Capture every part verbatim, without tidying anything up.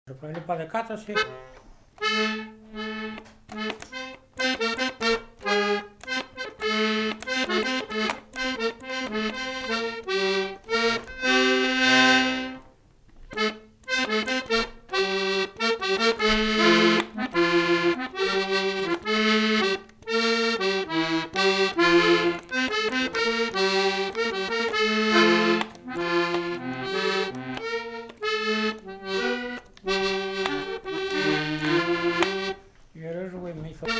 Le pas de quatre, c'est... J'ai rejoué, mais il faut...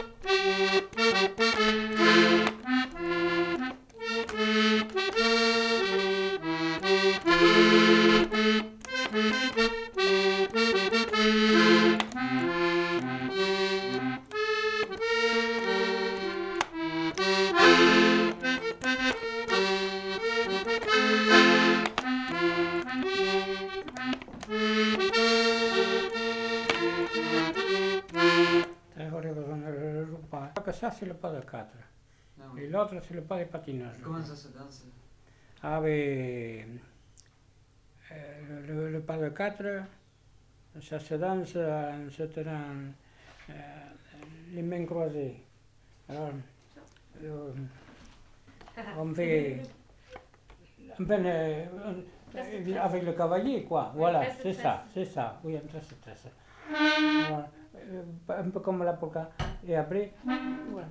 Je ne joue pas. Ça, c'est le pas de quatre. Ah, oui. Et l'autre, c'est le pas de patinage. Comment ça se danse? Ah, mais... euh, le, le pas de quatre, ça se danse en se tenant euh, les mains croisées. Alors, euh, on fait un peu euh, euh, avec le cavalier, quoi. Voilà, c'est ça, c'est ça. Oui, un tresse-tresse. Voilà. Un peu comme la polka. Et après, voilà.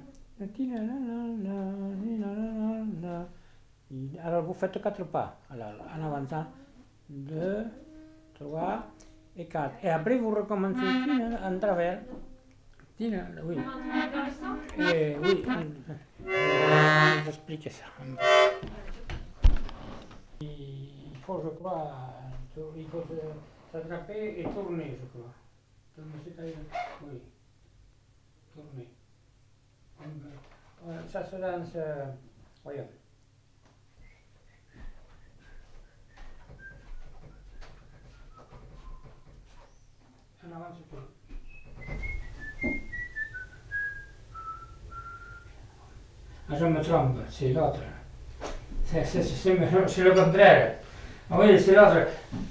Alors vous faites quatre pas. Alors, en avançant, deux, trois et quatre. Et après vous recommencez en travers. Oui. Et, oui. Je vais expliquer ça. Il faut, je crois, il faut s'attraper et tourner, je crois. Oui. Tourner. Ça se danse, euh, voyons. En avance tout. Ah, je me trompe, c'est l'autre. C'est le contraire. Oui, c'est l'autre.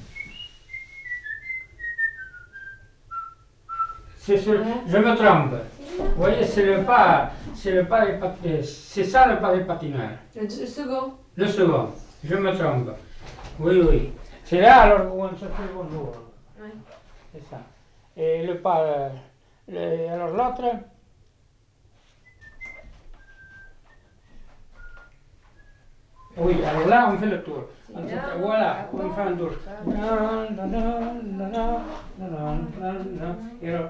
Je me trompe. Vous voyez, c'est le pas, c'est le pas des patineurs. C'est ça le pas des patineurs. Le second. Le second. Je me trompe. Oui, oui. C'est là alors où on se fait bonjour. Oui. C'est ça. Et le pas, le, alors l'autre. Oui, alors là on fait le tour. On fait, voilà, on fait un tour. Et alors,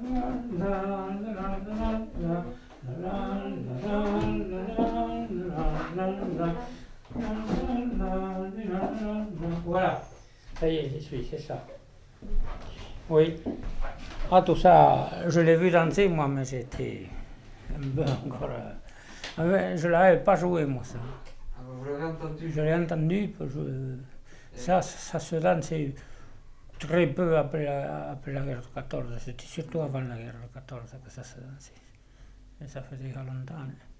voilà, ça y est, j'y suis, c'est ça. Oui. Ah, tout ça, je l'ai vu danser, moi, mais j'étais un peu encore... Euh, je ne l'avais pas joué, moi, ça. Ah, vous l'avez entendu? Je l'ai entendu, je, ça, ça se dansait très peu après la, après la guerre de quatorze, c'était surtout avant la guerre de quatorze que ça se dansait. Et ça faisait longtemps.